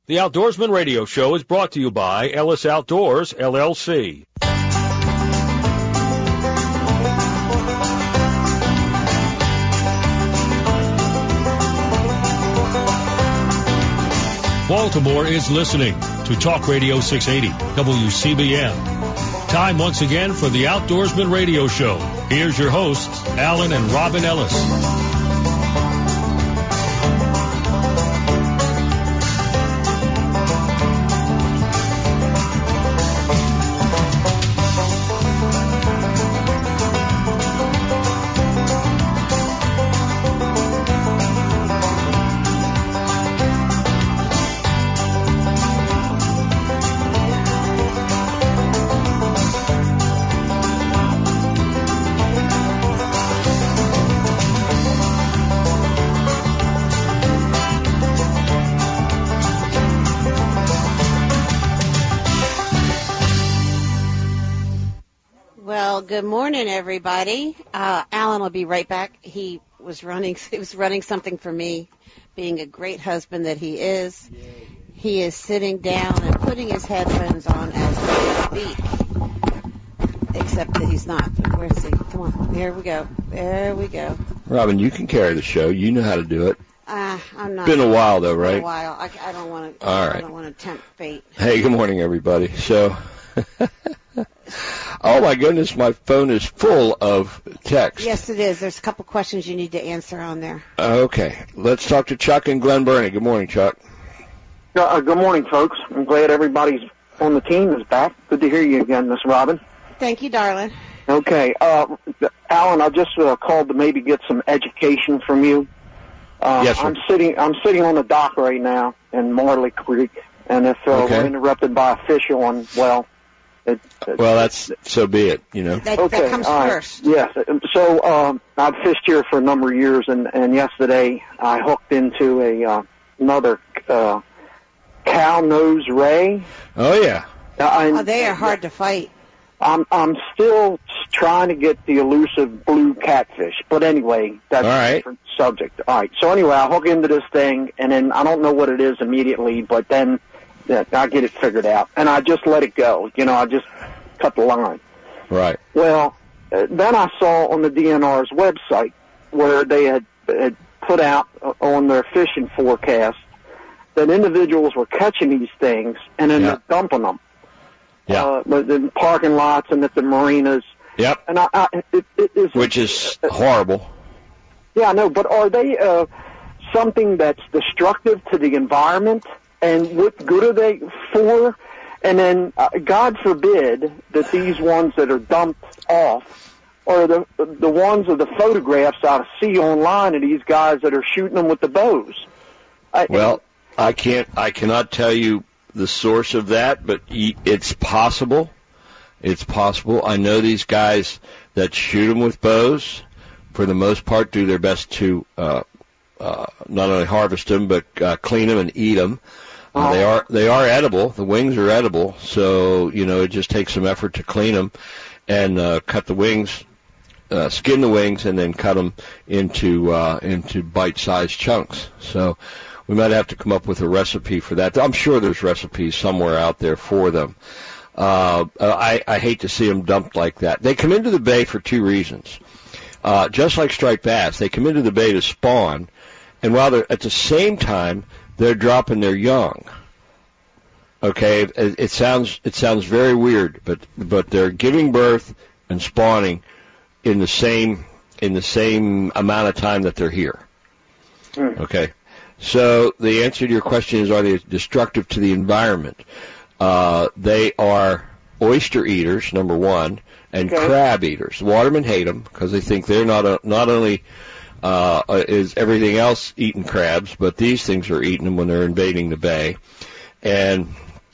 The Outdoorsman Radio Show is brought to you by Ellis Outdoors, LLC. Baltimore is listening to Talk Radio 680, WCBM. Time once again for the Outdoorsman Radio Show. Here's your hosts, Alan and Robin Ellis. Good morning, everybody. Alan will be right back. He was running something for me, being a great husband that he is. He is sitting down and putting his headphones on as we speak, except that he's not. Where's he? Come on. There we go. There we go. Robin, you can carry the show. You know how to do it. I'm not. Been a while, though, right? Been a while. I don't want to. All right. I don't want to tempt fate. Hey, good morning, everybody. So, oh my goodness, my phone is full of text. Yes, it is. There's a couple questions you need to answer on there. Okay, let's talk to Chuck and Glen Burnie. Good morning, Chuck. Good morning, folks. I'm glad everybody's on the team is back. Good to hear you again, Miss Robin. Thank you, darling. Okay, Alan, I just called to maybe get some education from you. Yes, sir. I'm sitting on the dock right now in Marley Creek, and if we're interrupted by a fish on, well, that's so be it, you know. That comes first. Yes. So I've fished here for a number of years, and yesterday I hooked into another cow nose ray. Oh yeah. They are hard to fight. I'm still trying to get the elusive blue catfish, but anyway, that's a different subject. All right. So anyway, I hook into this thing, and then I don't know what it is immediately, but then I get it figured out, and I just let it go. You know, I just cut the line. Right. Well, then I saw on the DNR's website where they had put out on their fishing forecast that individuals were catching these things and then they're dumping them. Yeah. In parking lots and at the marinas. Yep. And which is horrible. Yeah, I know, but are they something that's destructive to the environment? And what good are they for? And then, God forbid that these ones that are dumped off are the ones of the photographs I see online of these guys that are shooting them with the bows. I cannot tell you the source of that, but it's possible. It's possible. I know these guys that shoot them with bows, for the most part, do their best to not only harvest them but clean them and eat them. They are edible. The wings are edible, so it just takes some effort to clean them and cut the wings, skin the wings, and then cut them into bite-sized chunks. So we might have to come up with a recipe for that. I'm sure there's recipes somewhere out there for them. I hate to see them dumped like that. They come into the bay for two reasons. Just like striped bass, they come into the bay to spawn, and while they're at the same time they're dropping their young. Okay, it sounds very weird, but they're giving birth and spawning in the same amount of time that they're here. Okay, so the answer to your question is: are they destructive to the environment? They are oyster eaters, number one, and crab eaters. Watermen hate them because they think they're not only is everything else eating crabs, but these things are eating them when they're invading the bay. And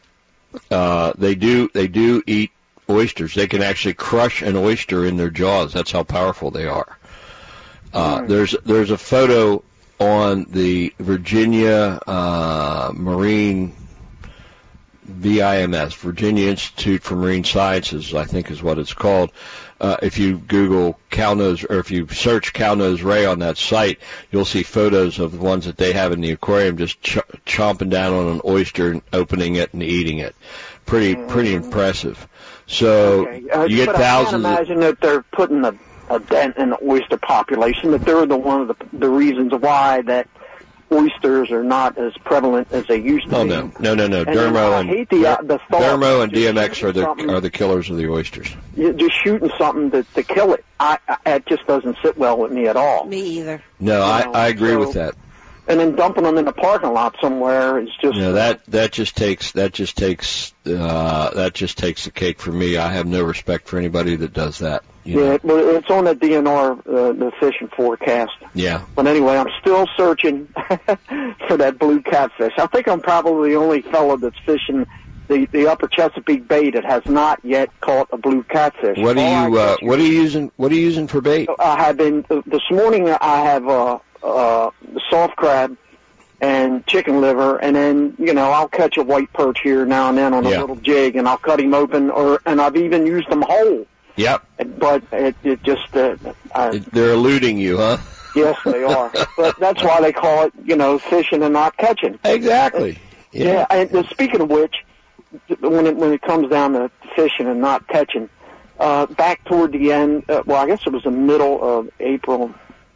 they do eat oysters. They can actually crush an oyster in their jaws. That's how powerful they are. There's a photo on the Virginia Marine VIMS, Virginia Institute for Marine Sciences, I think is what it's called. If you Google cownose, or if you search cownose ray on that site, you'll see photos of the ones that they have in the aquarium just chomping down on an oyster and opening it and eating it. Pretty impressive. So you get thousands. I can't imagine that they're putting a dent in the oyster population. That they're one of the reasons why that oysters are not as prevalent as they used to be. No. Dermo and DMX are the killers of the oysters. Just shooting something to kill it, it just doesn't sit well with me at all. Me either. No, I agree with that. And then dumping them in the parking lot somewhere is just that just takes the cake for me. I have no respect for anybody that does that. Well, it's on the DNR, the fishing forecast. Yeah. But anyway, I'm still searching for that blue catfish. I think I'm probably the only fellow that's fishing the upper Chesapeake Bay that has not yet caught a blue catfish. What are you using for bait? I have been this morning. I have soft crab and chicken liver, and then I'll catch a white perch here now and then on a little jig, and I'll cut him open, and I've even used them whole. Yep. But it just they're eluding you, huh? Yes, they are. But that's why they call it fishing and not catching. Exactly. Yeah. And speaking of which, when it comes down to fishing and not catching, back toward the end, I guess it was the middle of April.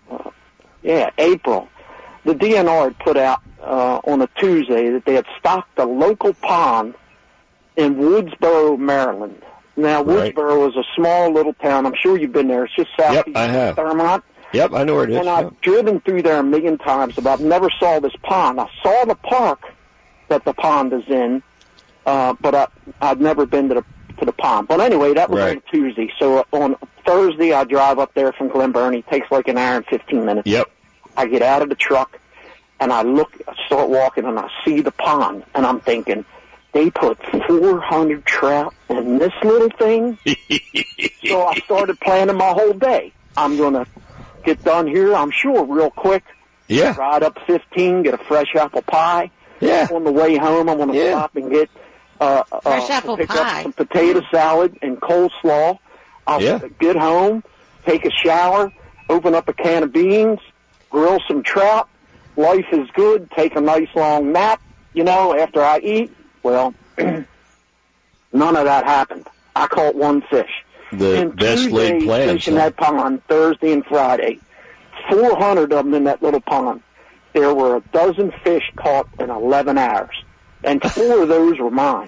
April. The DNR had put out on a Tuesday that they had stocked a local pond in Woodsboro, Maryland. Now, Woodsboro is a small little town. I'm sure you've been there. It's just southeast of Thurmont. Yep, I know where it is. And I've driven through there a million times, but I've never saw this pond. I saw the park that the pond is in, but I'd never been to the pond. But anyway, that was on Tuesday. So on Thursday, I drive up there from Glen Burnie. It takes like an hour and 15 minutes. Yep. I get out of the truck, and I start walking, and I see the pond, and I'm thinking, they put 400 trout in this little thing? So I started planning my whole day. I'm going to get done here, I'm sure, real quick. Yeah. Ride up 15, get a fresh apple pie. Yeah. On the way home, I'm going to stop and get fresh apple pick pie. up some potato salad and coleslaw. I'll get home, take a shower, open up a can of beans, grill some trout. Life is good. Take a nice long nap, after I eat. Well, none of that happened. I caught one fish. The best laid plans. Fishing that pond Thursday and Friday, 400 of them in that little pond. There were 12 fish caught in 11 hours, and 4 of those were mine.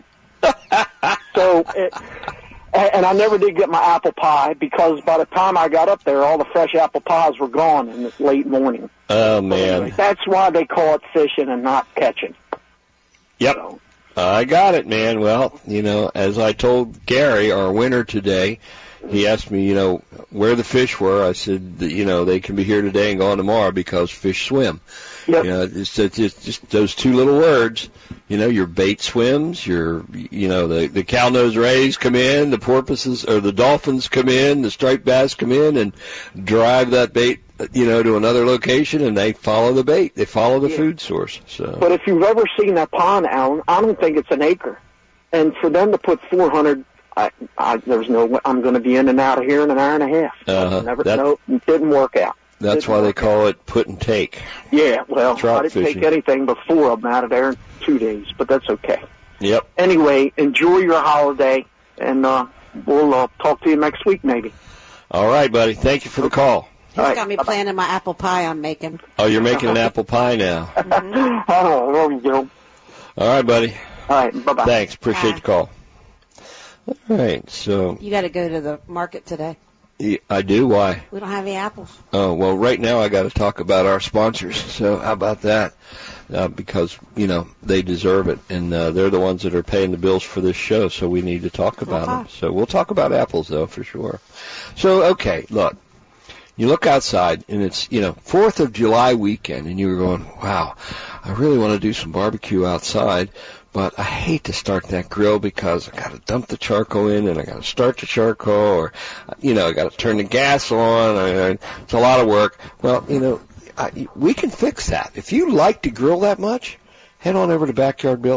And I never did get my apple pie because by the time I got up there, all the fresh apple pies were gone in the late morning. Oh, man. Anyway, that's why they call it fishing and not catching. Yep. So, I got it, man. Well, as I told Gary, our winner today, he asked me, where the fish were. I said, they can be here today and gone tomorrow because fish swim. Yep. It's just those 2 little words. Your bait swims, the cownose rays come in, the porpoises or the dolphins come in, the striped bass come in and drive that bait, to another location, and they follow the bait. They follow the food source. So. But if you've ever seen that pond, Alan, I don't think it's an acre. And for them to put 400, there's no way I'm going to be in and out of here in an hour and a half. It didn't work out. That's why they call it put and take. Yeah, well, Trout I didn't fishing. take anything but 4 of them out of there in 2 days, but that's okay. Yep. Anyway, enjoy your holiday, and we'll talk to you next week maybe. All right, buddy. Thank you for the call. He's got me planning my apple pie I'm making. Oh, you're making an apple pie now. Mm-hmm. Oh, there we go. All right, buddy. All right, bye-bye. Thanks. Appreciate the call. All right, so. You got to go to the market today. I do. Why? We don't have any apples. Oh, well, right now I got to talk about our sponsors. So how about that? Because, they deserve it, and they're the ones that are paying the bills for this show, so we need to talk about them. So we'll talk about apples, though, for sure. So, okay, look. You look outside, and it's, 4th of July weekend, and you're going, wow, I really want to do some barbecue outside, but I hate to start that grill because I got to dump the charcoal in, and I got to start the charcoal, or, I got to turn the gas on. It's a lot of work. Well, we can fix that. If you like to grill that much, head on over to Backyard Billy's.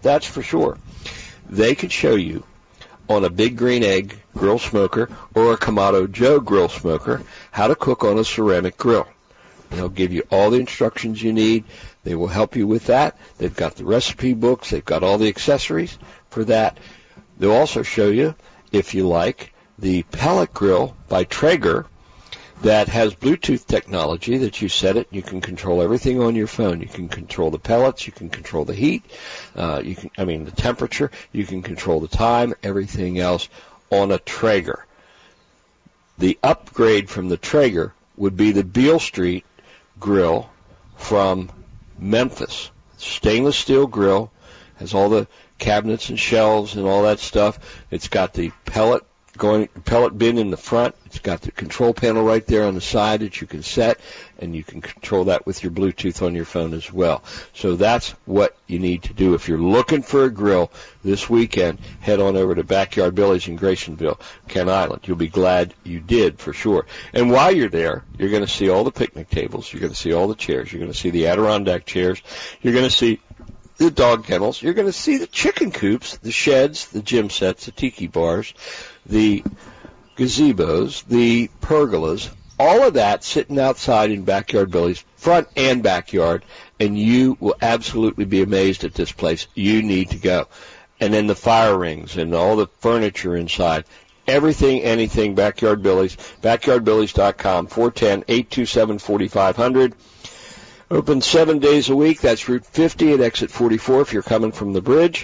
That's for sure. They could show you on a Big Green Egg grill smoker or a Kamado Joe grill smoker how to cook on a ceramic grill. They'll give you all the instructions you need. They will help you with that. They've got the recipe books. They've got all the accessories for that. They'll also show you, if you like, the pellet grill by Traeger that has Bluetooth technology that you set it. You can control everything on your phone. You can control the pellets. You can control the heat. The temperature. You can control the time, everything else on a Traeger. The upgrade from the Traeger would be the Beale Street grill from Memphis. Stainless steel grill, has all the cabinets and shelves and all that stuff. It's got the pellet bin in the front. It's got the control panel right there on the side that you can set, and you can control that with your Bluetooth on your phone as well. So that's what you need to do. If you're looking for a grill this weekend, head on over to Backyard Billy's in Graysonville, Kent Island. You'll be glad you did, for sure. And while you're there, you're going to see all the picnic tables. You're going to see all the chairs. You're going to see the Adirondack chairs. You're going to see the dog kennels. You're going to see the chicken coops, the sheds, the gym sets, the tiki bars, the gazebos, the pergolas, all of that sitting outside in Backyard Billy's, front and backyard, and you will absolutely be amazed at this place. You need to go. And then the fire rings and all the furniture inside. Everything, anything, Backyard Billy's, backyardbillys.com, 410-827-4500. Open 7 days a week. That's Route 50 at exit 44 if you're coming from the bridge.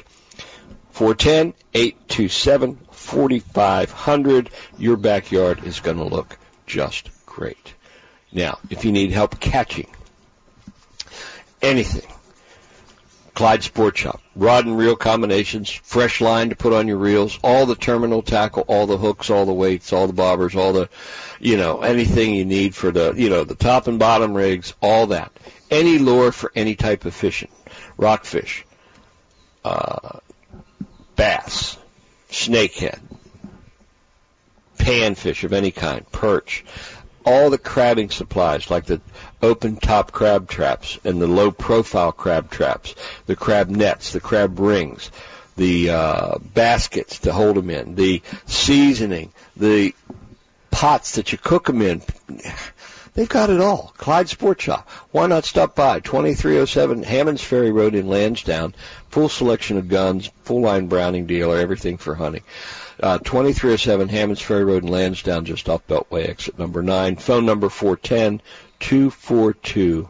410-827-4500. Your backyard is going to look just great. Now, if you need help catching anything, Clyde Sport Shop, rod and reel combinations, fresh line to put on your reels, all the terminal tackle, all the hooks, all the weights, all the bobbers, all the, anything you need for the, the top and bottom rigs, all that. Any lure for any type of fishing, rockfish, bass, snakehead, panfish of any kind, perch, all the crabbing supplies like the open-top crab traps and the low-profile crab traps, the crab nets, the crab rings, the baskets to hold them in, the seasoning, the pots that you cook them in. They've got it all. Clyde Sport Shop. Why not stop by? 2307 Hammonds Ferry Road in Lansdowne. Full selection of guns, full-line Browning dealer, everything for hunting. 2307 Hammonds Ferry Road in Lansdowne, just off Beltway, exit number 9. Phone number 410-242-6108.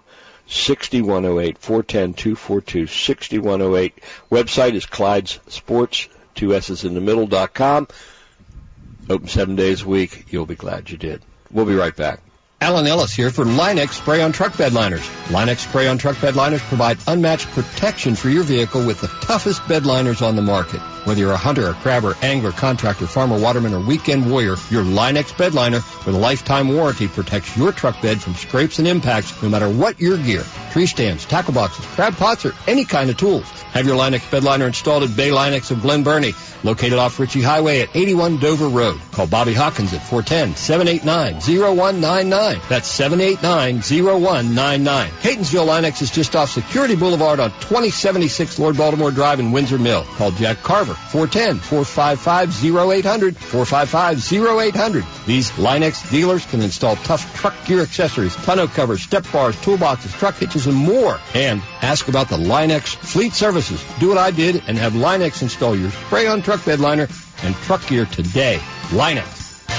410-242-6108. Website is Clyde's Sports, 2 S's in the middle.com. Open 7 days a week. You'll be glad you did. We'll be right back. Alan Ellis here for Line-X Spray-On Truck Bed Liners. Line-X Spray-On Truck Bed Liners provide unmatched protection for your vehicle with the toughest bed liners on the market. Whether you're a hunter, a crabber, angler, contractor, farmer, waterman, or weekend warrior, your Line-X Bed Liner with a lifetime warranty protects your truck bed from scrapes and impacts no matter what your gear. Tree stands, tackle boxes, crab pots, or any kind of tools. Have your Line-X Bed Liner installed at Bay Line-X of Glen Burnie, located off Ritchie Highway at 81 Dover Road. Call Bobby Hawkins at 410-789-0199. That's 789-0199. Catonsville Line-X is just off Security Boulevard on 2076 Lord Baltimore Drive in Windsor Mill. Call Jack Carver, 410-455-0800, 455-0800. These Line-X dealers can install tough truck gear accessories, tonneau covers, step bars, toolboxes, truck hitches, and more. And ask about the Line-X Fleet Services. Do what I did and have Line-X install your spray-on truck bed liner and truck gear today. Line-X.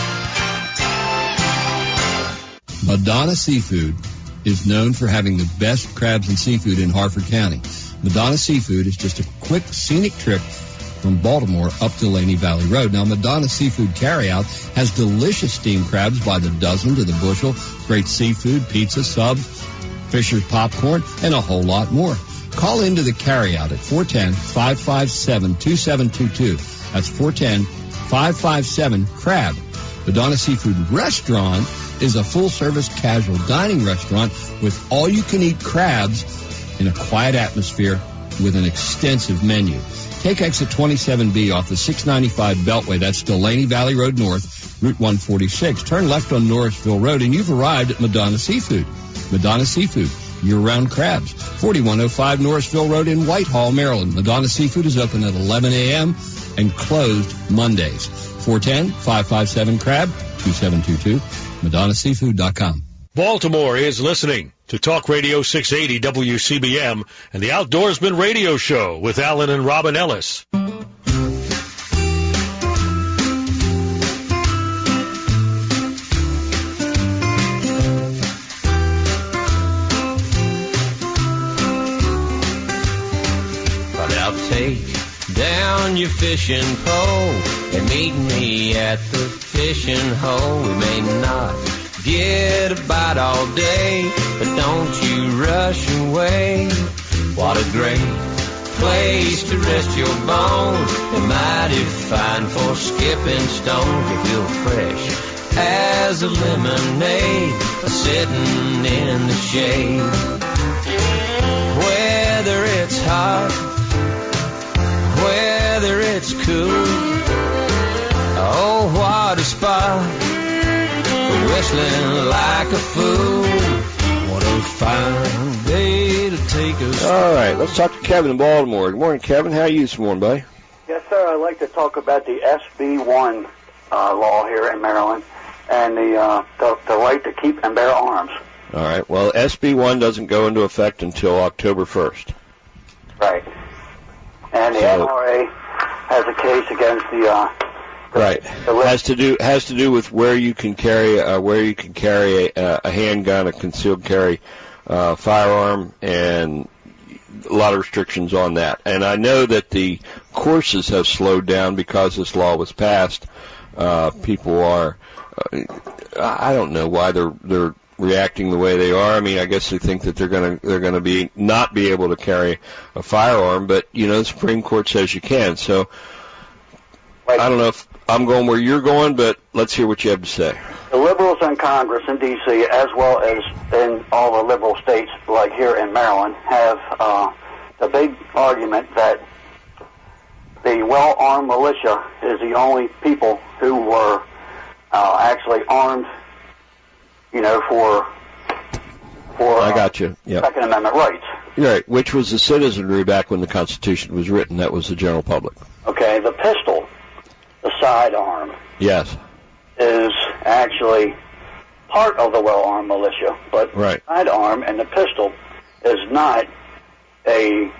Madonna Seafood is known for having the best crabs and seafood in Harford County. Madonna Seafood is just a quick, scenic trip from Baltimore up to Laney Valley Road. Now, Madonna Seafood Carryout has delicious steamed crabs by the dozen to the bushel, great seafood, pizza, subs, Fisher's popcorn, and a whole lot more. Call into the carryout at 410-557-2722. That's 410-557-CRAB. Madonna Seafood Restaurant is a full-service casual dining restaurant with all-you-can-eat crabs in a quiet atmosphere with an extensive menu. Take exit 27B off the 695 Beltway. That's Delaney Valley Road North, Route 146. Turn left on Norrisville Road, and you've arrived at Madonna Seafood. Madonna Seafood, year-round crabs. 4105 Norrisville Road in Whitehall, Maryland. Madonna Seafood is open at 11 a.m. and closed Mondays. 410-557-CRAB, 2722, MadonnaSeafood.com. Baltimore is listening to Talk Radio 680 WCBM and the Outdoorsman Radio Show with Alan and Robin Ellis. Take down your fishing pole and meet me at the fishing hole. We may not get a bite all day, but don't you rush away. What a great place to rest your bones, and mighty fine for skipping stones. You feel fresh as a lemonade, sitting in the shade. Whether it's hot, whether it's cool, oh, what a spot for whistling like a fool. What a fine day to take us. All right, let's talk to Kevin in Baltimore. Good morning, Kevin. How are you this morning, buddy? Yes, sir. I'd like to talk about the SB1 law here in Maryland and the right to keep and bear arms. All right. Well, SB1 doesn't go into effect until October 1st. Right. And the NRA has a case against the right. Has to do with where you can carry a handgun, a concealed carry firearm, and a lot of restrictions on that. And I know that the courses have slowed down because this law was passed. People are, I don't know why they're reacting the way they are. I mean, I guess they think that they're going to not be able to carry a firearm, but the Supreme Court says you can. So I don't know if I'm going where you're going, but let's hear what you have to say. The liberals in Congress in D.C., as well as in all the liberal states like here in Maryland, have the big argument that the well-armed militia is the only people who were actually armed, for I got you. Yep. Second Amendment rights. Right, which was the citizenry back when the Constitution was written. That was the general public. Okay, the pistol, the sidearm, yes, is actually part of the well-armed militia, but right. The sidearm and the pistol is not a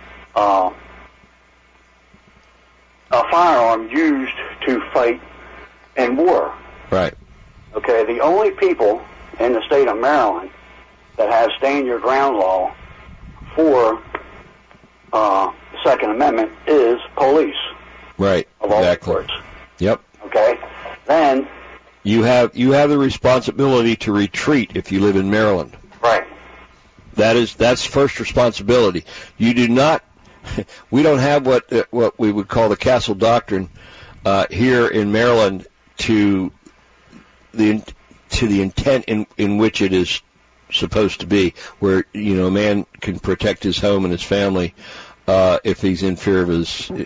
firearm used to fight in war. Right. Okay, the only people in the state of Maryland that have stand your ground law for the Second Amendment is police. Right. Of all exactly. sorts. Yep. Okay. Then you have the responsibility to retreat if you live in Maryland. Right. That's first responsibility. You do not. We don't have what we would call the Castle Doctrine here in Maryland to the intent in which it is supposed to be, where a man can protect his home and his family if he's in fear of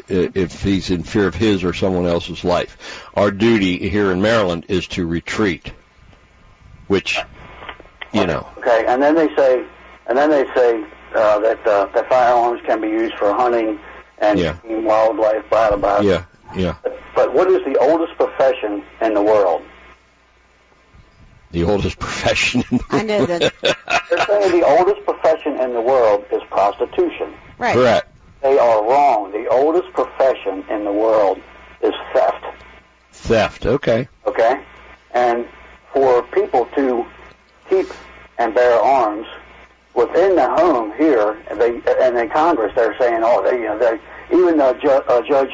his or someone else's life. Our duty here in Maryland is to retreat, which Okay, and then they say that the firearms can be used for hunting and wildlife, blah blah. Yeah. But what is the oldest profession in the world? The oldest profession in the world. I know that. They're saying the oldest profession in the world is prostitution. Right. Correct. They are wrong. The oldest profession in the world is theft. Theft, okay. Okay? And for people to keep and bear arms within the home here, and in Congress, they're saying, even Judge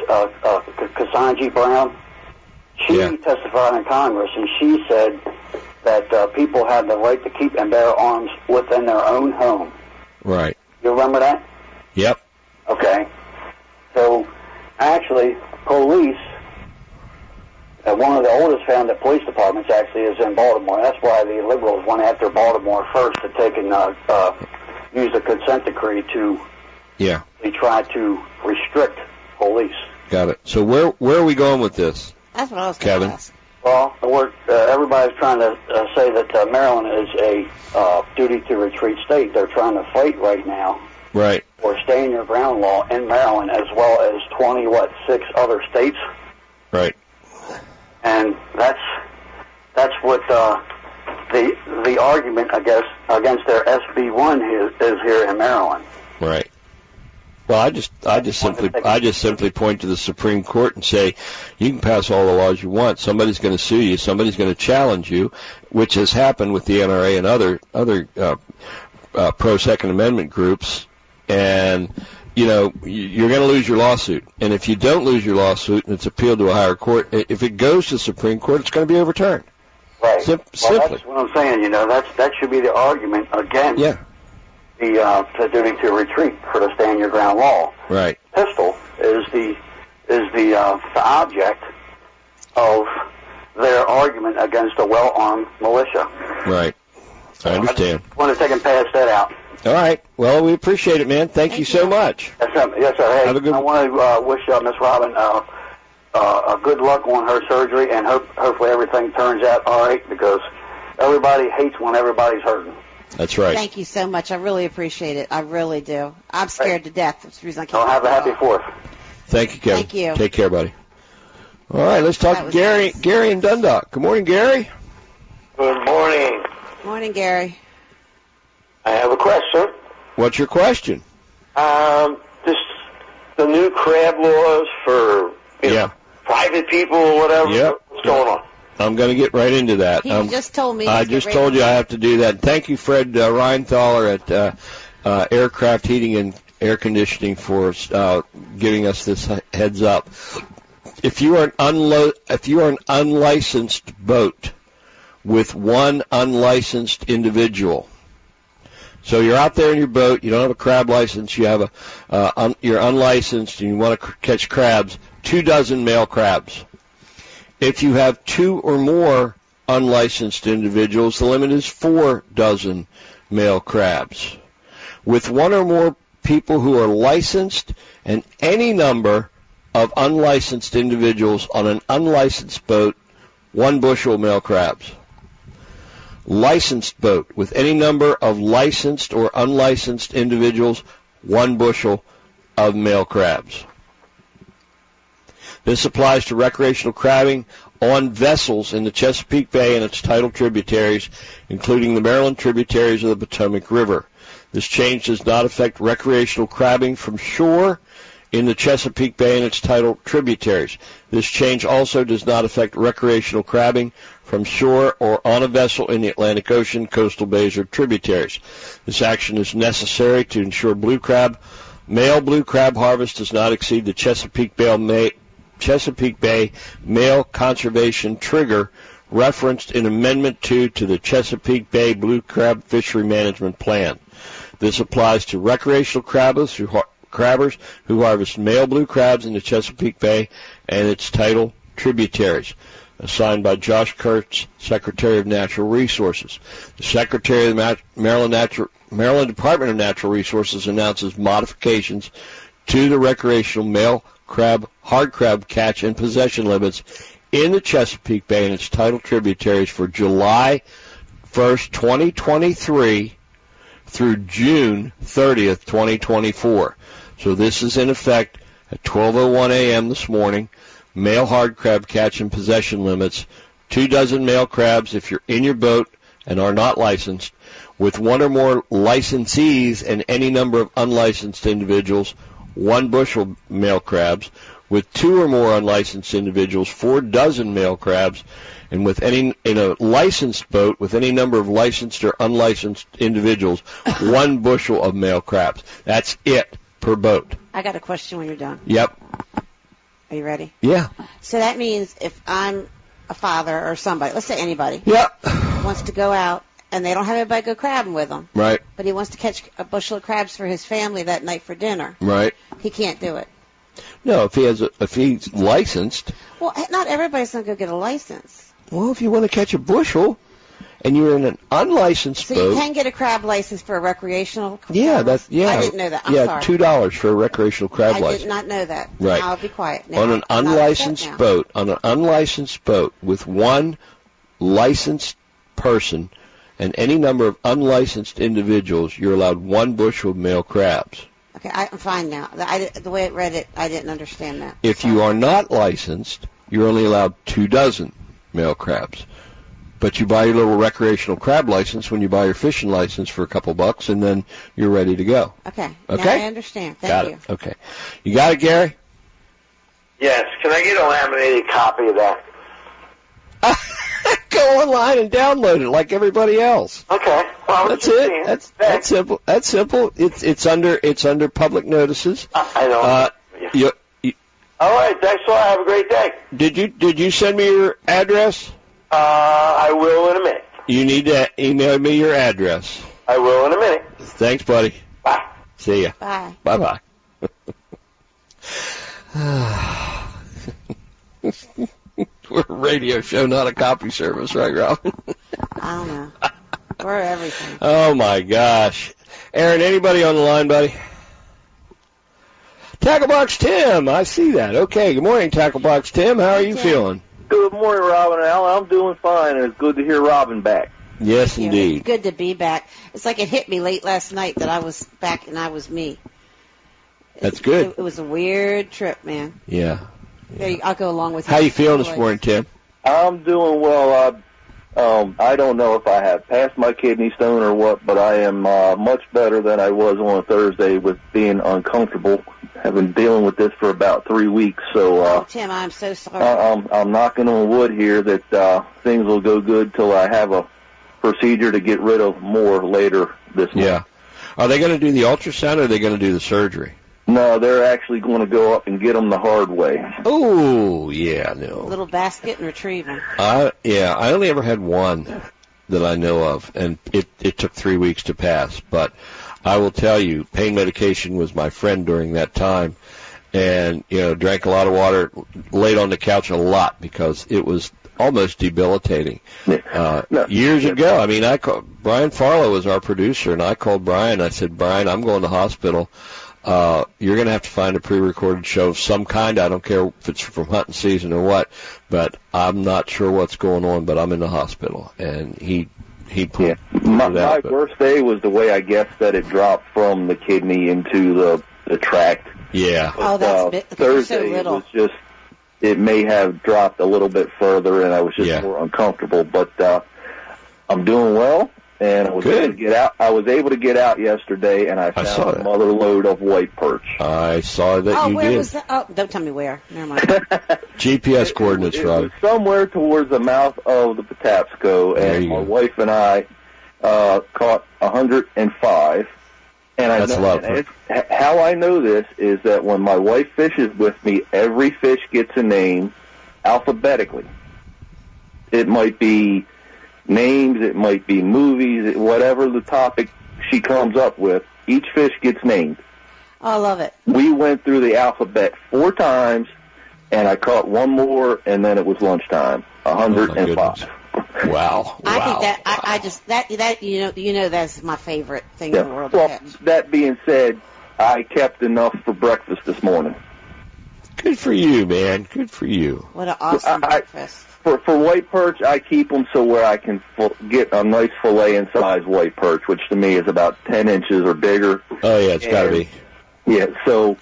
Ketanji Brown, she testified in Congress, and she said that people have the right to keep and bear arms within their own home. Right. You remember that? Yep. Okay. So, actually, police, one of the oldest founded police departments actually is in Baltimore. That's why the liberals went after Baltimore first to take and use a consent decree to they try to restrict police. Got it. So where are we going with this? That's what I was Kevin. ask. Well, everybody's trying to say that Maryland is a duty to retreat state. They're trying to fight right now. Right. For staying your ground law in Maryland, as well as 6 other states. Right. And that's what the argument, I guess, against their SB1 is here in Maryland. Right. Well, I just simply point to the Supreme Court and say, you can pass all the laws you want. Somebody's going to sue you. Somebody's going to challenge you, which has happened with the NRA and other pro-Second Amendment groups. And, you're going to lose your lawsuit. And if you don't lose your lawsuit and it's appealed to a higher court, if it goes to the Supreme Court, it's going to be overturned. Right. Simply. That's what I'm saying. That should be the argument against the duty to retreat for the stand your ground law. Right. Pistol is the object of their argument against a well-armed militia. Right. I understand. I want to take and pass that out. All right. Well, we appreciate it, man. Thank you so much. Yes, sir. Hey, I want to wish Miss Robin a good luck on her surgery, and hopefully everything turns out all right, because everybody hates when everybody's hurting. That's right. Thank you so much. I really appreciate it. I really do. I'm scared to death. That's the reason I can't. Have a happy 4th. Thank you, Kevin. Thank you. Take care, buddy. All right, let's talk to Gary. Nice. Gary in Dundalk. Good morning, Gary. Good morning. Morning, Gary. I have a question. What's your question? Just the new crab laws for private people or whatever. Yep. What's going on? I'm going to get right into that. He just told me. I just told you I have to do that. Thank you, Fred Reinthaler at Aircraft Heating and Air Conditioning for giving us this heads up. If you are an unlicensed boat with one unlicensed individual, so you're out there in your boat, you don't have a crab license, you have you're unlicensed and you want to catch crabs, 24 male crabs. If you have 2 or more unlicensed individuals, the limit is 24 male crabs. With 1 or more people who are licensed and any number of unlicensed individuals on an unlicensed boat, 1 bushel male crabs. Licensed boat with any number of licensed or unlicensed individuals, 1 bushel of male crabs. This applies to recreational crabbing on vessels in the Chesapeake Bay and its tidal tributaries, including the Maryland tributaries of the Potomac River. This change does not affect recreational crabbing from shore in the Chesapeake Bay and its tidal tributaries. This change also does not affect recreational crabbing from shore or on a vessel in the Atlantic Ocean, coastal bays, or tributaries. This action is necessary to ensure male blue crab harvest does not exceed the Chesapeake Bay male conservation trigger referenced in Amendment 2 to the Chesapeake Bay Blue Crab Fishery Management Plan. This applies to recreational crabbers who harvest male blue crabs in the Chesapeake Bay and its tidal tributaries. Signed by Josh Kurtz, Secretary of Natural Resources. The Secretary of the Maryland Department of Natural Resources announces modifications to the recreational male hard crab catch and possession limits in the Chesapeake Bay and its tidal tributaries for July 1st, 2023 through June 30th, 2024. So this is in effect at 12:01 a.m. this morning. Male hard crab catch and possession limits, 24 male crabs if you're in your boat and are not licensed, with 1 or more licensees and any number of unlicensed individuals, 1 bushel male crabs, with 2 or more unlicensed individuals, 24 male crabs, and in a licensed boat with any number of licensed or unlicensed individuals, 1 bushel of male crabs. That's it per boat. I got a question when you're done. Yep. Are you ready? Yeah. So that means if I'm a father or somebody, let's say anybody, wants to go out and they don't have anybody go crabbing with them, right? But he wants to catch a bushel of crabs for his family that night for dinner, right? He can't do it. No, if he's licensed. Well, not everybody's going to go get a license. Well, if you want to catch a bushel, and you're in an unlicensed So boat. you can get a crab license for a recreational crab? Yeah, I didn't know that. I'm sorry. $2 for a recreational crab I license. did not know that. Right. I'll be quiet now. On an I'm not unlicensed upset now. boat, with one licensed person and any number of unlicensed individuals, you're allowed 1 bushel of male crabs. Okay, I'm fine now. The way it read it, I didn't understand that. If you are not licensed, you're only allowed 2 dozen male crabs. But you buy your little recreational crab license when you buy your fishing license for a couple bucks, and then you're ready to go. Okay. Okay? Now I understand. Thank you. Okay. You got it, Gary? Yes. Can I get a laminated copy of that? Go online and download it like everybody else. Okay. Well, That's it. That's simple. That's simple. It's under public notices. I know. All right. Thanks a lot. Have a great day. Did you send me your address? I will in a minute. You need to email me your address. I will in a minute. Thanks, buddy. Bye. See ya. Bye. Bye-bye. We're a radio show, not a copy service, right, Robin? I don't know. We're everything. Oh, my gosh. Aaron, anybody on the line, buddy? Tacklebox Tim, I see that. Okay, good morning, Tacklebox Tim. How are you feeling? Good morning, Robin and Alan. I'm doing fine, and it's good to hear Robin back. Yes, indeed. It's good to be back. It's like it hit me late last night that I was back and I was me. That's good. It was a weird trip, man. Yeah. I'll go along with you. How you feeling this morning, Tim? I'm doing well. I don't know if I have passed my kidney stone or what, but I am much better than I was on Thursday with being uncomfortable. I've been dealing with this for about 3 weeks, so Tim, I'm so sorry. I'm knocking on wood here that things will go good till I have a procedure to get rid of more later this month. Yeah. Are they going to do the ultrasound or are they going to do the surgery? No, they're actually going to go up and get them the hard way. Oh, yeah, no. Little basket and retrieve them. I only ever had one that I know of, and it took 3 weeks to pass. But I will tell you, pain medication was my friend during that time, and drank a lot of water, laid on the couch a lot because it was almost debilitating. Years ago, I mean, Brian Farlow was our producer, and I called Brian. I said, Brian, I'm going to the hospital. You're going to have to find a pre-recorded show of some kind. I don't care if it's from hunting season or what, but I'm not sure what's going on, but I'm in the hospital. And he pulled it my out. worst day was the way I guess that it dropped from the kidney into the tract. Yeah. But, that's a bit, Thursday so little. it was just, it may have dropped a little bit further, and I was just more uncomfortable. But I'm doing well. And I was able to get out. I was able to get out yesterday, and I found a mother load of white perch. I saw that you where did. was that? Oh, don't tell me where. Never mind. GPS coordinates, Rob. It was somewhere towards the mouth of the Patapsco, and my wife and I caught 105. And that's a lot of perch. How I know this is that when my wife fishes with me, every fish gets a name alphabetically. It might be names, it might be movies, whatever the topic she comes up with, each fish gets named. I love it. We went through the alphabet 4 times, and I caught one more, and then it was lunchtime. 105. Wow. I think that I just that's my favorite thing in the world to catch. That being said, I kept enough for breakfast this morning. Good for you, man. Good for you. What an awesome breakfast. For white perch, I keep them so where I can get a nice fillet-in-size white perch, which to me is about 10 inches or bigger. Oh, yeah, it's got to be. Yeah, so,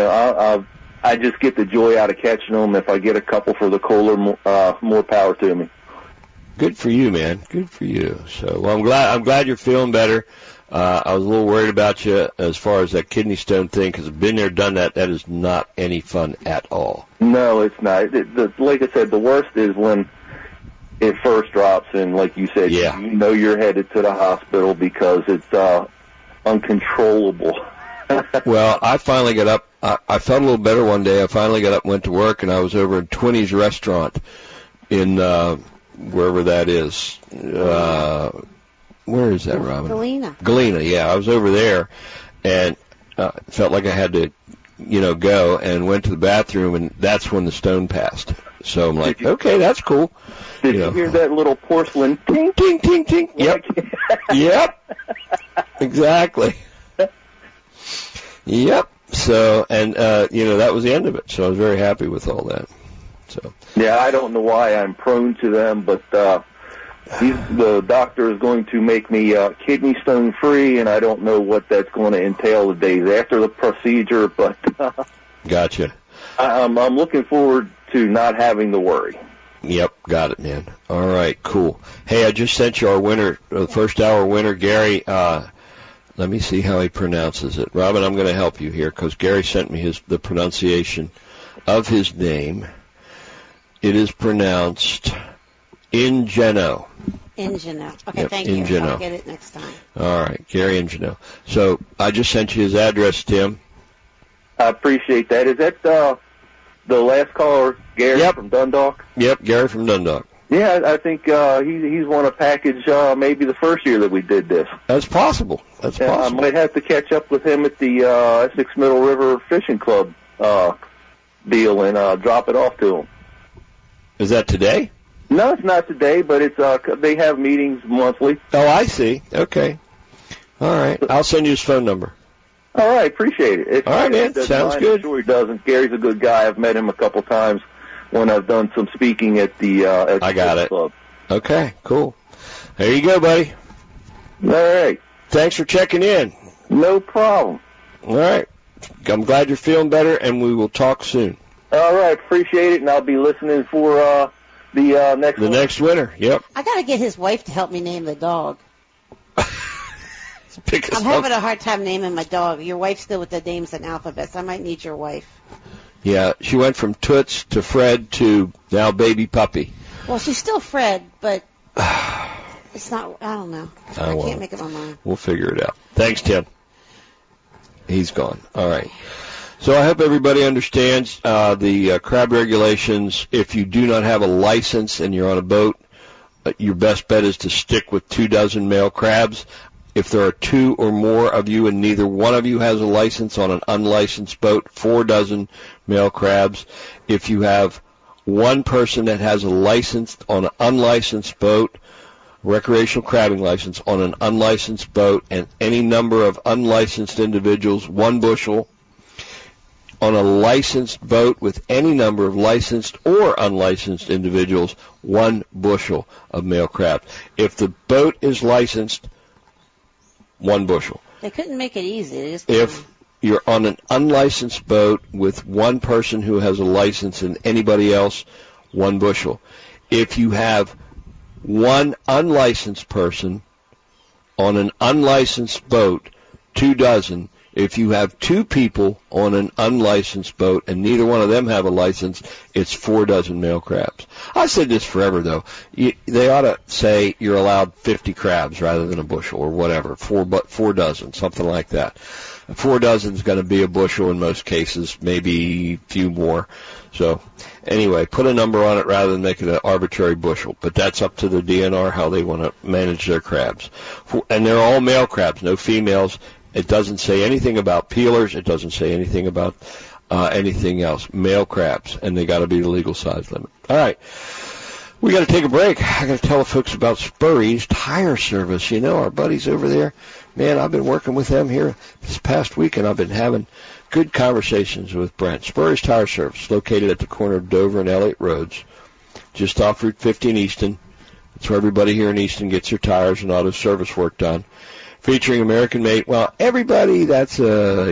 I just get the joy out of catching them. If I get a couple for the cooler, more power to me. Good for you, man. Good for you. So, well, I'm glad you're feeling better. I was a little worried about you as far as that kidney stone thing, because I've been there, done that. That is not any fun at all. No, it's not. Like I said, the worst is when it first drops, and like you said, you know you're headed to the hospital because it's uncontrollable. Well, I finally got up. I felt a little better one day. I finally got up and went to work, and I was over at 20's restaurant in wherever that is. Where is that, Robin? Galena, yeah. I was over there and felt like I had to, go, and went to the bathroom, and that's when the stone passed. So I'm like, okay, that's cool. Did you hear that little porcelain ting, ting, ting, ting? Yep. Yep. Exactly. Yep. So, and, that was the end of it. So I was very happy with all that. So. Yeah, I don't know why I'm prone to them, but the doctor is going to make me kidney stone free, and I don't know what that's going to entail the days after the procedure, but gotcha. I'm looking forward to not having to worry. Yep, got it, man. All right, cool. Hey, I just sent you our winner, the first hour winner, Gary. Let me see how he pronounces it. Robin, I'm going to help you here because Gary sent me the pronunciation of his name. It is pronounced Ingeno. Ingeno. Okay, yep, thank Ingeno. you. I'll get it next time. All right, Gary Ingeno. So I just sent you his address, Tim. I appreciate that. Is that the last caller, Gary from Dundalk? Yep, Gary from Dundalk. Yeah, I think he's won a package maybe the first year that we did this. That's possible. That's possible. I might have to catch up with him at the Essex Middle River Fishing Club deal and drop it off to him. Is that today? No, it's not today, but it's they have meetings monthly. Oh, I see. Okay. All right. I'll send you his phone number. All right, appreciate it. All right, man. Sounds good. I'm sure he doesn't. Gary's a good guy. I've met him a couple times when I've done some speaking at the I got it. Club. Okay, cool. There you go, buddy. All right. Thanks for checking in. No problem. All right. I'm glad you're feeling better, and we will talk soon. All right, appreciate it, and I'll be listening for the next winner. Yep. I got to get his wife to help me name the dog. I'm having a hard time naming my dog. Your wife's still with the names and alphabets. I might need your wife. Yeah, she went from Toots to Fred to now Baby Puppy. Well, she's still Fred, but it's not, I don't know. I can't make up my mind. We'll figure it out. Thanks, Tim. He's gone. All right. So I hope everybody understands the crab regulations. If you do not have a license and you're on a boat, your best bet is to stick with 24 male crabs. If there are 2 or more of you and neither one of you has a license on an unlicensed boat, 24 male crabs. If you have one person that has a license on an unlicensed boat, recreational crabbing license on an unlicensed boat, and any number of unlicensed individuals, 1 bushel. On a licensed boat with any number of licensed or unlicensed individuals, 1 bushel of male crabs. If the boat is licensed, 1 bushel. They couldn't make it easy. If you're on an unlicensed boat with one person who has a license and anybody else, 1 bushel. If you have one unlicensed person on an unlicensed boat, 24. If you have 2 people on an unlicensed boat and neither one of them have a license, it's 24 male crabs. I've said this forever, though. They ought to say you're allowed 50 crabs rather than a bushel or whatever, 4 dozen, something like that. 4 dozen is going to be a bushel in most cases, maybe a few more. So anyway, put a number on it rather than make it an arbitrary bushel. But that's up to the DNR how they want to manage their crabs. And they're all male crabs, no females. It doesn't say anything about peelers. It doesn't say anything about anything else. Male crabs, and they got to be the legal size limit. All right. We got to take a break. I got to tell the folks about Spurry's Tire Service. You know, our buddies over there, man, I've been working with them here this past week, and I've been having good conversations with Brent. Spurry's Tire Service, located at the corner of Dover and Elliott Roads, just off Route 50 in Easton. That's where everybody here in Easton gets their tires and auto service work done. Featuring American-made, well, everybody that's, a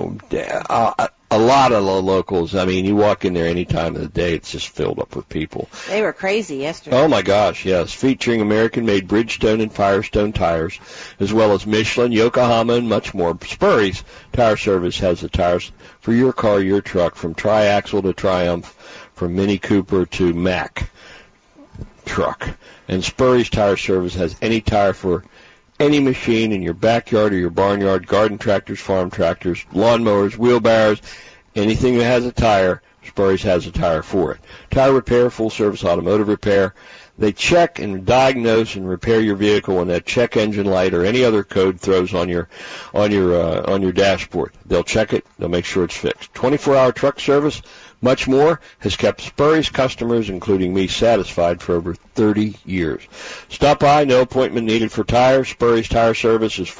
lot of the locals. I mean, you walk in there any time of the day, it's just filled up with people. They were crazy yesterday. Oh, my gosh, yes. Featuring American-made Bridgestone and Firestone tires, as well as Michelin, Yokohama, and much more. Spurry's Tire Service has the tires for your car, your truck, from Triaxle to Triumph, from Mini Cooper to Mack truck. And Spurry's Tire Service has any tire for any machine in your backyard or your barnyard, garden tractors, farm tractors, lawnmowers, wheelbarrows, anything that has a tire, Spurry's has a tire for it. Tire repair, full-service automotive repair. They check and diagnose and repair your vehicle when that check engine light or any other code throws on your dashboard. They'll check it. They'll make sure it's fixed. 24-hour truck service, much more, has kept Spurry's customers, including me, satisfied for over 30 years. Stop by. No appointment needed for tires. Spurry's Tire Service is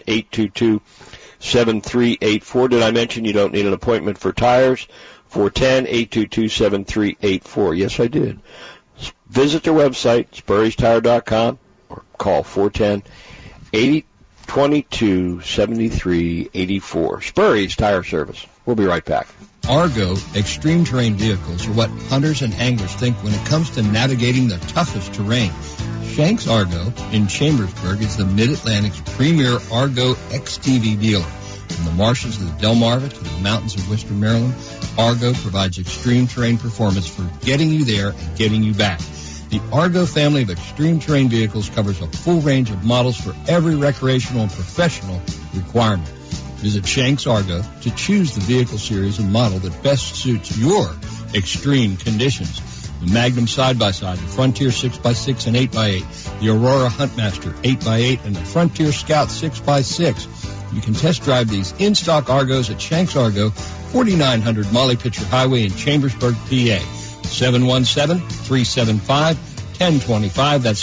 410-822-7384. Did I mention you don't need an appointment for tires? 410-822-7384. Yes, I did. Visit their website, spurrystire.com, or call 410-822-7384. Spurry's Tire Service. We'll be right back. Argo Extreme Terrain vehicles are what hunters and anglers think when it comes to navigating the toughest terrain. Shanks Argo in Chambersburg is the Mid-Atlantic's premier Argo XTV dealer. From the marshes of the Delmarva to the mountains of Western Maryland, Argo provides extreme terrain performance for getting you there and getting you back. The Argo family of extreme terrain vehicles covers a full range of models for every recreational and professional requirement. Visit Shanks Argo to choose the vehicle series and model that best suits your extreme conditions. The Magnum side-by-side, the Frontier 6x6 and 8x8, the Aurora Huntmaster 8x8, and the Frontier Scout 6x6. You can test drive these in-stock Argos at Shanks Argo, 4900 Molly Pitcher Highway in Chambersburg, PA. 717-375-1025. That's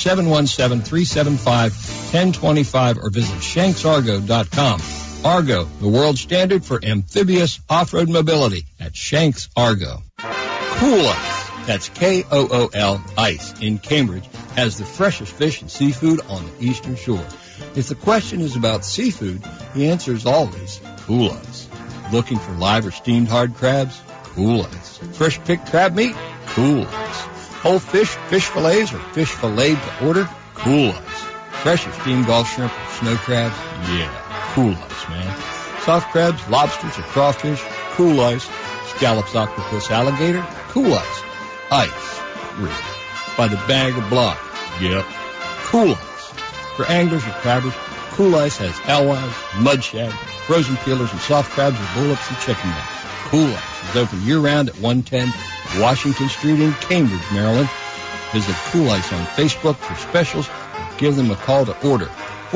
717-375-1025, or visit shanksargo.com. Argo, the world standard for amphibious off-road mobility at Shanks Argo. Cool Ice, that's Kool Ice, in Cambridge, has the freshest fish and seafood on the eastern shore. If the question is about seafood, the answer is always Cool Ice. Looking for live or steamed hard crabs? Cool Ice. Fresh picked crab meat? Cool Ice. Whole fish, fish fillets, or fish filleted to order? Cool Ice. Fresh or steamed Gulf shrimp or snow crabs? Yeah, Cool Ice, man. Soft crabs, lobsters, or crawfish? Cool Ice. Scallops, octopus, alligator? Cool Ice. Ice. Really. By the bag of block? Yep. Cool Ice. For anglers or crabbers, Cool Ice has alewives, mud shad, frozen peelers, and soft crabs with bullets and chicken necks. Cool Ice is open year-round at 110 Washington Street in Cambridge, Maryland. Visit Cool Ice on Facebook for specials or give them a call to order.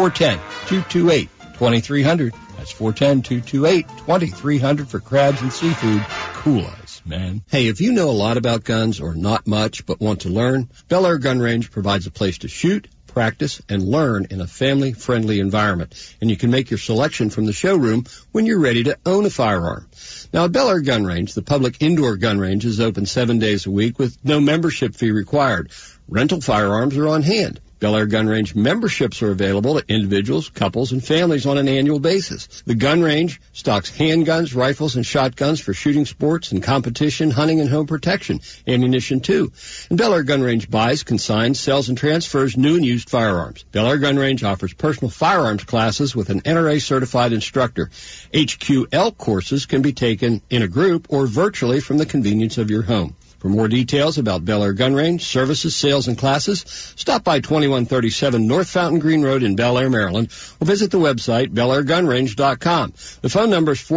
410-228-2300. That's 410-228-2300 for crabs and seafood. Cool Ice, man. Hey, if you know a lot about guns or not much but want to learn, Bel Air Gun Range provides a place to shoot, practice, and learn in a family-friendly environment. And you can make your selection from the showroom when you're ready to own a firearm. Now, at Bel Air Gun Range, the public indoor gun range is open 7 days a week with no membership fee required. Rental firearms are on hand. Bel Air Gun Range memberships are available to individuals, couples, and families on an annual basis. The gun range stocks handguns, rifles, and shotguns for shooting sports and competition, hunting, and home protection. Ammunition, too. And Bel Air Gun Range buys, consigns, sells, and transfers new and used firearms. Bel Air Gun Range offers personal firearms classes with an NRA-certified instructor. HQL courses can be taken in a group or virtually from the convenience of your home. For more details about Bel Air Gun Range, services, sales, and classes, stop by 2137 North Fountain Green Road in Bel Air, Maryland, or visit the website, BelAirGunRange.com. The phone number is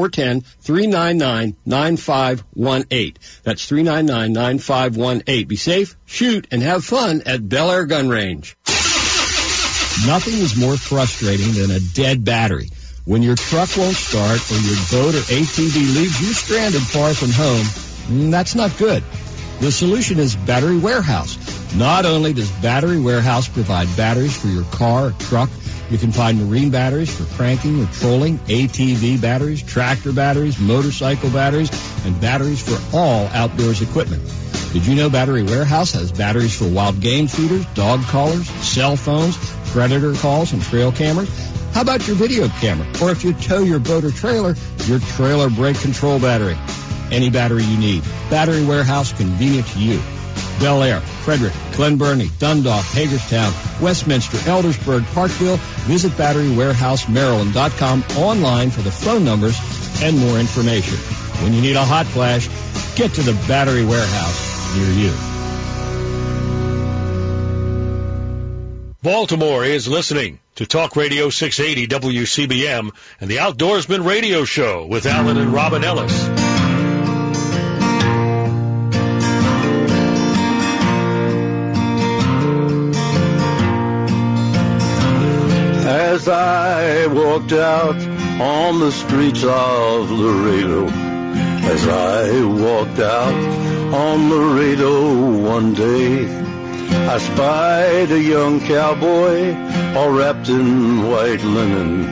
410-399-9518. That's 399-9518. Be safe, shoot, and have fun at Bel Air Gun Range. Nothing is more frustrating than a dead battery. When your truck won't start or your boat or ATV leaves you stranded far from home, that's not good. The solution is Battery Warehouse. Not only does Battery Warehouse provide batteries for your car or truck, you can find marine batteries for cranking or trolling, ATV batteries, tractor batteries, motorcycle batteries, and batteries for all outdoors equipment. Did you know Battery Warehouse has batteries for wild game feeders, dog collars, cell phones, predator calls, and trail cameras? How about your video camera? Or if you tow your boat or trailer, your trailer brake control battery. Any battery you need. Battery Warehouse, convenient to you. Bel Air, Frederick, Glen Burnie, Dundalk, Hagerstown, Westminster, Eldersburg, Parkville. Visit BatteryWarehouseMaryland.com online for the phone numbers and more information. When you need a hot flash, get to the Battery Warehouse near you. Baltimore is listening to Talk Radio 680 WCBM and the Outdoorsman Radio Show with Alan and Robin Ellis. as I walked out on the streets of Laredo. As I walked out on Laredo one day, I spied a young cowboy all wrapped in white linen,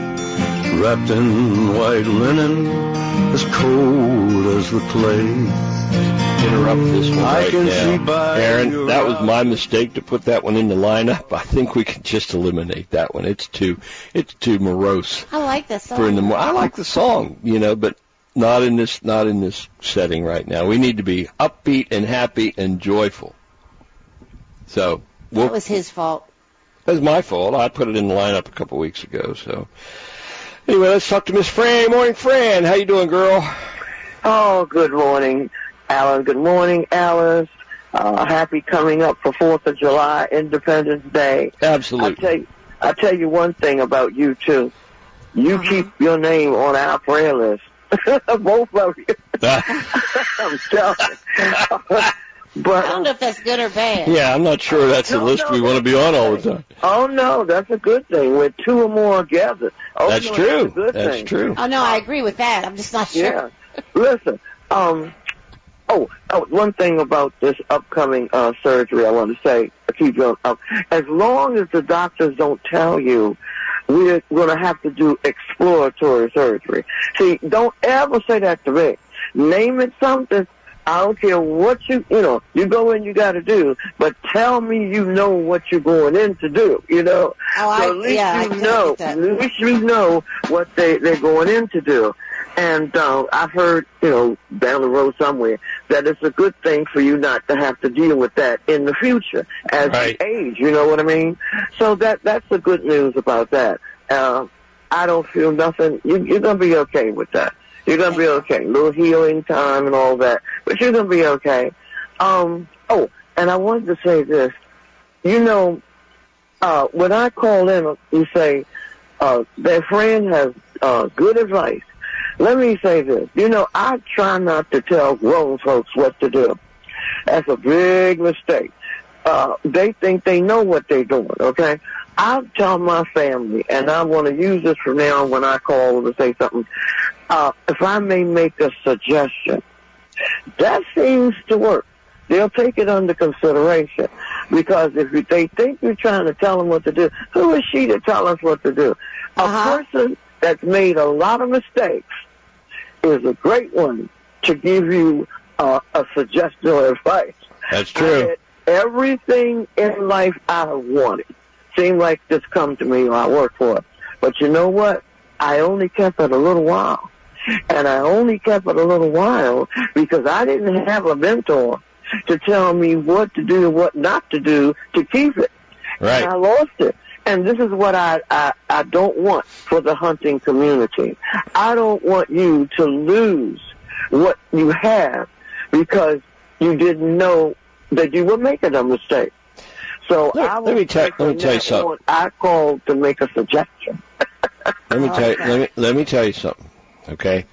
as cold as the clay. Interrupt this one I right can now. see by Aaron, your that was my mistake to put that one in the lineup. I think we can just eliminate that one. It's too morose. I like this song. For in the, I like the song, but not in this setting right now. We need to be upbeat and happy and joyful. So that was his fault. That was my fault. I put it in the lineup a couple weeks ago. So anyway, let's talk to Miss Fran. Morning, Fran. How you doing, girl? Oh, good morning, Alan. Good morning, Alice. Happy coming up for 4th of July, Independence Day. Absolutely. I tell you one thing about you, too. You keep your name on our prayer list. Both of you. I'm telling you. But, I don't know if that's good or bad. Yeah, I'm not sure that's a list we want to be on all the time. Oh, no, that's a good thing. We're two or more gathered. Oh, that's no, true. That's a good that's thing. true. Oh, no, I agree with that. I'm just not sure. Yeah. Listen, one thing about this upcoming surgery I want to say, keep going up. As long as the doctors don't tell you, we're going to have to do exploratory surgery. See, don't ever say that to me. Name it something. I don't care what you go in, you got to do, but tell me you know what you're going in to do, Oh, so at least you know what they're going in to do. And I've heard, down the road somewhere, that it's a good thing for you not to have to deal with that in the future as you age, you know what I mean? So that's the good news about that. I don't feel nothing. You're going to be okay with that. You're going to be okay. A little healing time and all that. But you're going to be okay. And I wanted to say this. When I call in, you say, their friend has good advice. Let me say this. I try not to tell grown folks what to do. That's a big mistake. They think they know what they're doing, okay? I'll tell my family, and I want to use this from now on when I call to say something. If I may make a suggestion, that seems to work. They'll take it under consideration. Because if they think you're trying to tell them what to do, who is she to tell us what to do? A person that's made a lot of mistakes is a great one to give you a suggestion or advice. That's true. Everything in life I wanted seemed like this come to me or I worked for it. But you know what? I only kept it a little while. And I only kept it a little while because I didn't have a mentor to tell me what to do and what not to do to keep it. Right. And I lost it. And this is what I don't want for the hunting community. I don't want you to lose what you have because you didn't know that you were making a mistake. So let me tell you something. I called to make a suggestion. Let me tell you something. Okay.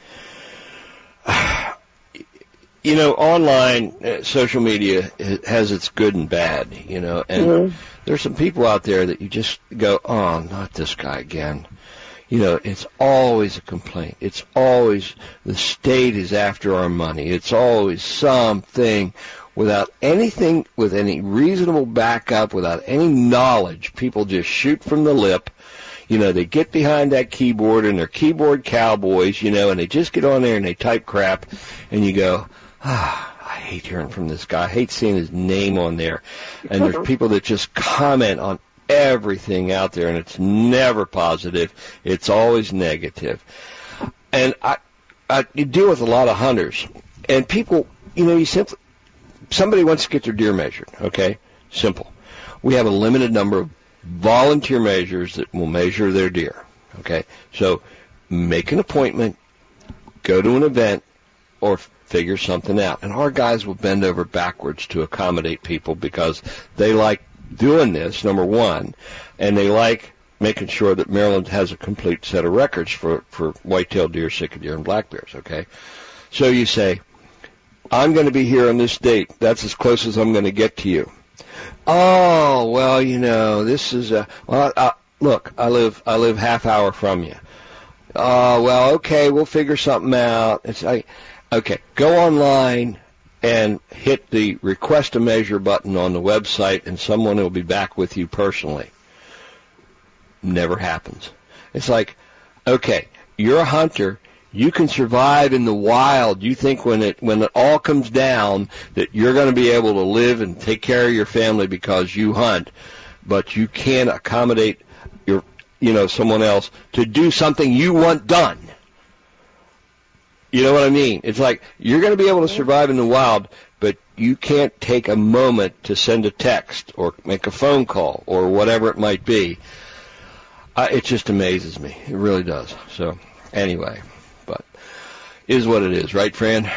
Online social media has its good and bad. And there's some people out there that you just go, oh, not this guy again. It's always a complaint. It's always the state is after our money. It's always something without anything, with any reasonable backup, without any knowledge. People just shoot from the lip. They get behind that keyboard and they're keyboard cowboys, and they just get on there and they type crap and you go, I hate hearing from this guy. I hate seeing his name on there. And there's people that just comment on everything out there and it's never positive. It's always negative. And you deal with a lot of hunters and people, somebody wants to get their deer measured, okay? Simple. We have a limited number of volunteer measures that will measure their deer, okay? So make an appointment, go to an event, or figure something out. And our guys will bend over backwards to accommodate people because they like doing this, number one, and they like making sure that Maryland has a complete set of records for white-tailed deer, sika deer, and black bears, okay? So you say, I'm going to be here on this date. That's as close as I'm going to get to you. Oh, well, this is look, I live half hour from you. Well, okay, we'll figure something out. It's like, okay, go online and hit the request a measure button on the website, and someone will be back with you personally. Never happens. It's like, okay, you're a hunter. You can survive in the wild. You think when it all comes down that you're going to be able to live and take care of your family because you hunt, but you can't accommodate someone else to do something you want done. You know what I mean? It's like you're going to be able to survive in the wild, but you can't take a moment to send a text or make a phone call or whatever it might be. It just amazes me. It really does. So anyway, but it is what it is, right, Fran?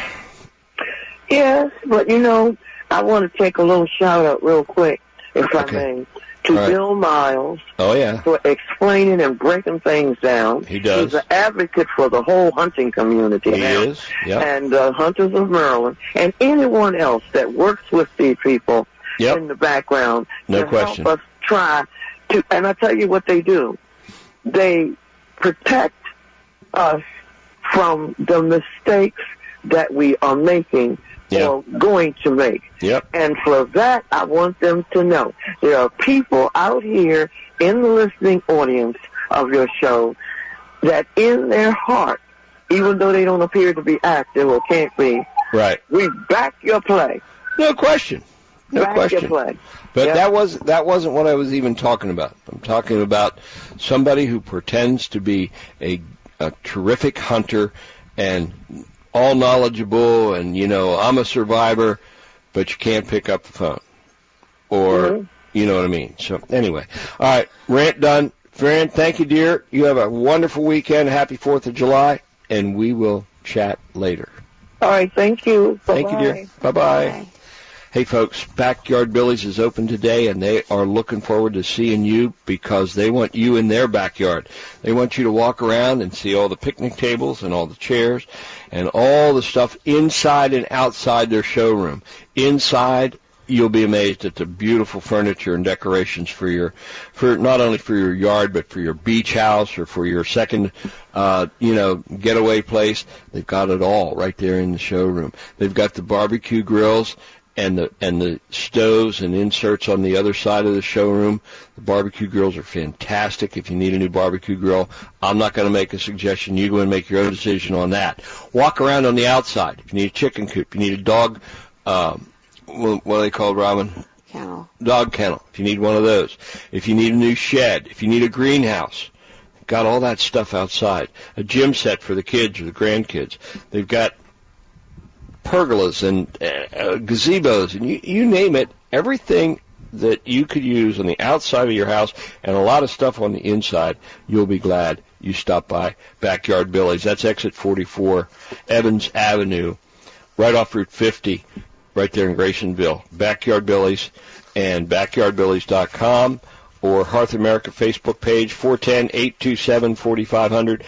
Yes, but I want to take a little shout out real quick, if I may, to Bill Miles. Oh, yeah. For explaining and breaking things down. He does. He's an advocate for the whole hunting community now. He is, yeah. And Hunters of Maryland and anyone else that works with these people in the background no to question. help us try to, and I tell you what they do. They protect us from the mistakes that we are making or going to make. Yep. And for that, I want them to know there are people out here in the listening audience of your show that in their heart, even though they don't appear to be active or can't be, we back your play. No question. No back question. Your play. But that wasn't what I was even talking about. I'm talking about somebody who pretends to be a terrific hunter and all knowledgeable and, I'm a survivor, but you can't pick up the phone. Or, you know what I mean. So, anyway. All right, rant done. Fran, thank you, dear. You have a wonderful weekend. Happy 4th of July, and we will chat later. All right, thank you. Bye-bye. Thank you, dear. Bye-bye. Hey, folks, Backyard Billy's is open today, and they are looking forward to seeing you because they want you in their backyard. They want you to walk around and see all the picnic tables and all the chairs and all the stuff inside and outside their showroom. Inside, you'll be amazed at the beautiful furniture and decorations for not only for your yard, but for your beach house or for your second, getaway place. They've got it all right there in the showroom. They've got the barbecue grills and the stoves and inserts on the other side of the showroom. The barbecue grills are fantastic. If you need a new barbecue grill, I'm not going to make a suggestion. You go and make your own decision on that. Walk around on the outside. If you need a chicken coop, you need a dog, what are they called, Robin? Kennel. Dog kennel. If you need one of those. If you need a new shed. If you need a greenhouse. Got all that stuff outside. A gym set for the kids or the grandkids. They've got pergolas and gazebos, and you name it, everything that you could use on the outside of your house and a lot of stuff on the inside, you'll be glad you stopped by Backyard Billy's. That's exit 44, Evans Avenue, right off Route 50, right there in Graysonville. Backyard Billy's and backyardbillys.com or Hearth America Facebook page, 410-827-4500.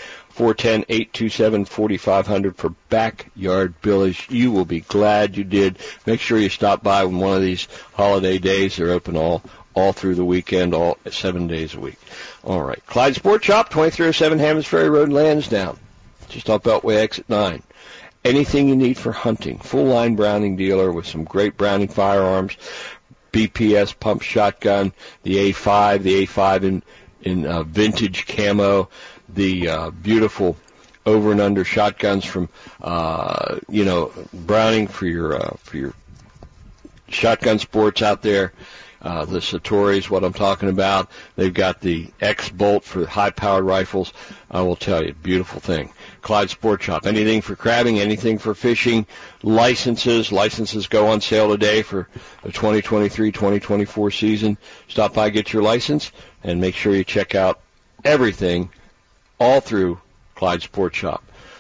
410-827-4500 for Backyard Billy's. You will be glad you did. Make sure you stop by on one of these holiday days. They're open all through the weekend, all 7 days a week. All right. Clyde Sport Shop, 2307 Hammonds Ferry Road, Lansdowne, just off Beltway exit 9. Anything you need for hunting. Full-line Browning dealer with some great Browning firearms, BPS pump shotgun, the A5 in vintage camo, the beautiful over and under shotguns from Browning for your shotgun sports out there. The Satori's what I'm talking about. They've got the X-Bolt for high-powered rifles. I will tell you, beautiful thing. Clyde Sport Shop. Anything for crabbing, anything for fishing. Licenses go on sale today for the 2023-2024 season. Stop by, get your license, and make sure you check out everything all through Clyde Sport Shop.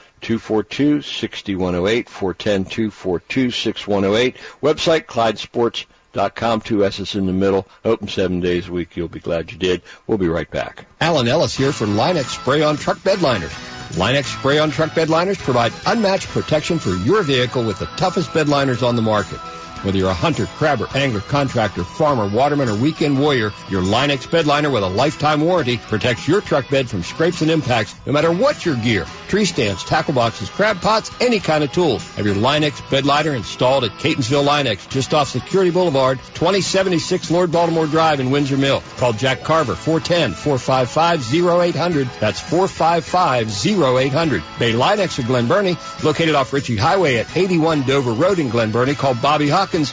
242-6108, 410-242-6108. Website, ClydeSports.com, 2 S's in the middle. Open 7 days a week. You'll be glad you did. We'll be right back. Alan Ellis here for Line-X Spray-On Truck Bed Liners. Line-X Spray-On Truck Bed Liners provide unmatched protection for your vehicle with the toughest bed liners on the market. Whether you're a hunter, crabber, angler, contractor, farmer, waterman, or weekend warrior, your Line-X bed liner with a lifetime warranty protects your truck bed from scrapes and impacts no matter what your gear. Tree stands, tackle boxes, crab pots, any kind of tools. Have your Line-X bed liner installed at Catonsville Line-X, just off Security Boulevard, 2076 Lord Baltimore Drive in Windsor Mill. Call Jack Carver, 410-455-0800. That's 455-0800. Bay Line-X of Glen Burnie, located off Ritchie Highway at 81 Dover Road in Glen Burnie. Call Bobby Hawkins,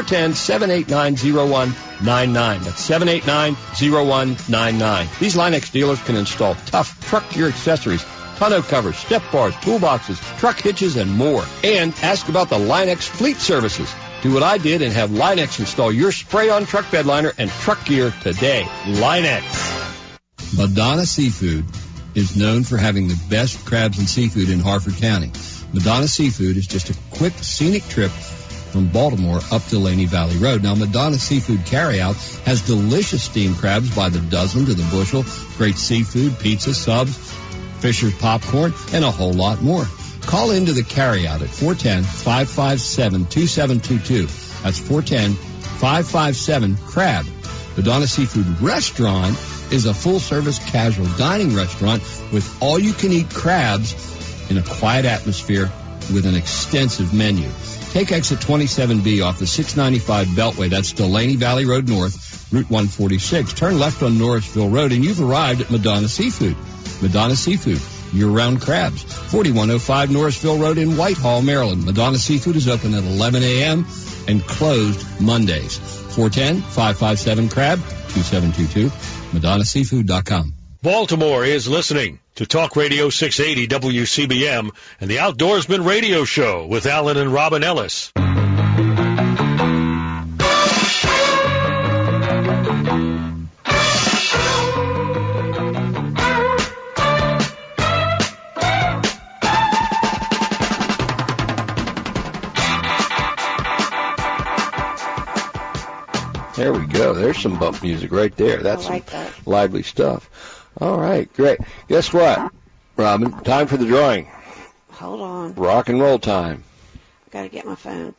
410-789-0199. That's 789-0199. These Line-X dealers can install tough truck gear accessories, tonneau covers, step bars, toolboxes, truck hitches, and more. And ask about the Line-X fleet services. Do what I did and have Line-X install your spray-on truck bed liner and truck gear today. Line-X. Madonna Seafood is known for having the best crabs and seafood in Harford County. Madonna Seafood is just a quick, scenic trip from Baltimore up to Laney Valley Road. Now, Madonna Seafood Carryout has delicious steamed crabs by the dozen to the bushel, great seafood, pizza, subs, Fisher's popcorn, and a whole lot more. Call into the carryout at 410-557-2722. That's 410-557-CRAB. Madonna Seafood Restaurant is a full-service casual dining restaurant with all-you-can-eat crabs in a quiet atmosphere with an extensive menu. Take exit 27B off the 695 Beltway. That's Delaney Valley Road North, Route 146. Turn left on Norrisville Road, and you've arrived at Madonna Seafood. Madonna Seafood, year-round crabs. 4105 Norrisville Road in Whitehall, Maryland. Madonna Seafood is open at 11 a.m. and closed Mondays. 410-557-CRAB, 2722, MadonnaSeafood.com. Baltimore is listening to Talk Radio 680 WCBM and the Outdoorsman Radio Show with Alan and Robin Ellis. There we go. There's some bump music right there. That's some lively stuff. All right, great. Guess what, Robin? Time for the drawing. Hold on. Rock and roll time. Got to get my phone.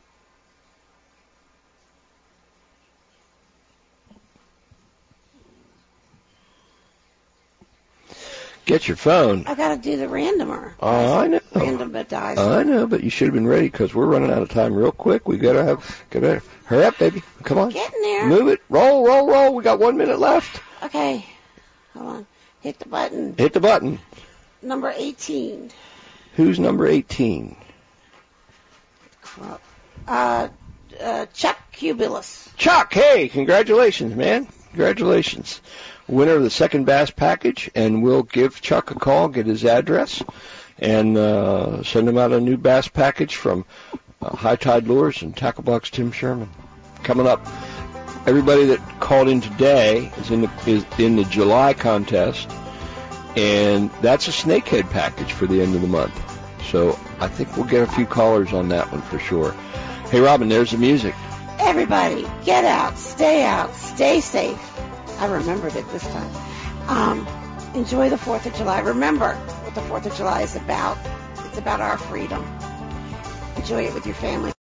Get your phone. I got to do the randomer. Oh, I know. Randomize. I know, but you should have been ready because we're running out of time real quick. We got to hurry up, baby. Come on. Getting there. Move it. Roll, roll, roll. We got 1 minute left. Okay. Hold on. Hit the button. Hit the button. Number 18. Who's number 18? Chuck Cubilis. Chuck, hey, congratulations, man. Congratulations. Winner of the second bass package, and we'll give Chuck a call, get his address, and send him out a new bass package from High Tide Lures and Tackle Box Tim Sherman. Coming up, everybody that called in today is in the July contest, and that's a snakehead package for the end of the month. So I think we'll get a few callers on that one for sure. Hey, Robin, there's the music. Everybody, get out, stay safe. I remembered it this time. Enjoy the 4th of July. Remember what the 4th of July is about. It's about our freedom. Enjoy it with your family.